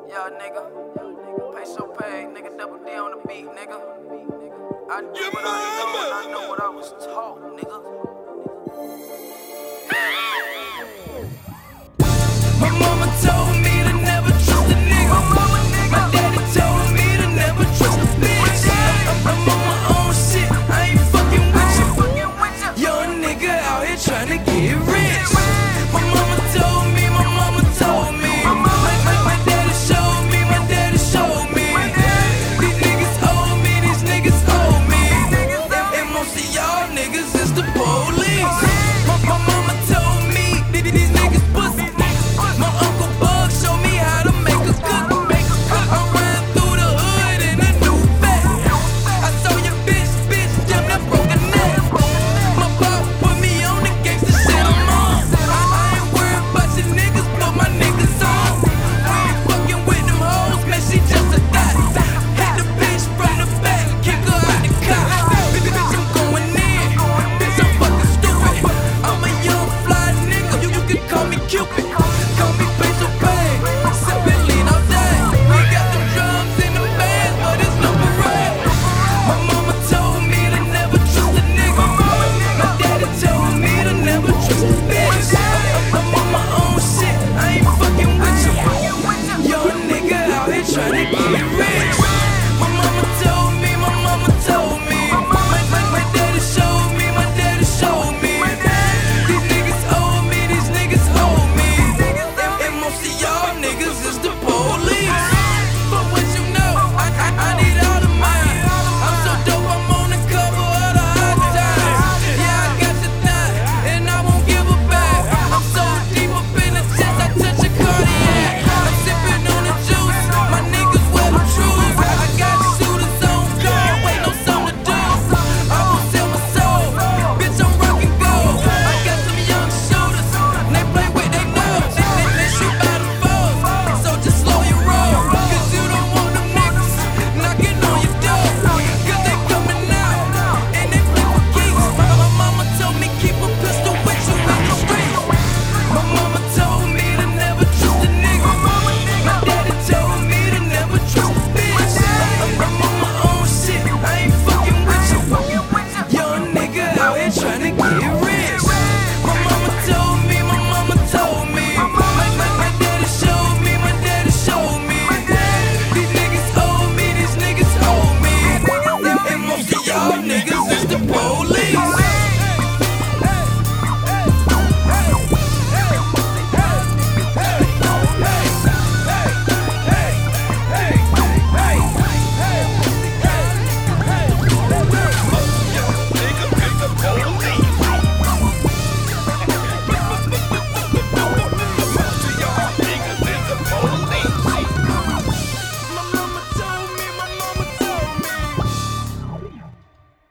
Yeah, nigga. Peso pay, nigga. Double D on the beat, nigga. I knew what I know and I know what I was taught, nigga. My mama told me to never trust a nigga. My daddy told me to never trust a bitch. I'm on my own shit, I ain't fucking with you. Young nigga out here tryna get rich. My mama told me, my mama told me. My daddy showed me, my daddy showed me. These niggas owe me, these niggas owe me. And most of y'all niggas is the police. My mama told me these niggas pussy. My Uncle Bug showed me how to make a cook. I ran through the hood in a new vet. I saw your bitch, damn that broke a neck. My pop put me on the gangsta shit I'm on. I ain't worried about your niggas, but my niggas on. We ain't fucking with them hoes, man, she just a dot. Hit the bitch from the back, kick her out the car. Bitch, I'm going in. Bitch, I'm fucking stupid. I'm a young fly nigga, you can call me Cupid. Call me Peso Pay, sippin' lean all day. We got them drums in the bands, but it's no parade. My mama told me to never trust a nigga. My daddy told me to never trust a bitch. I'm on my own shit, I ain't fucking with you. Young nigga out here tryna get rich. My mama told me, my mama told me. My daddy showed me, my daddy showed me. These niggas owe me, these niggas owe me. And most of y'all niggas is the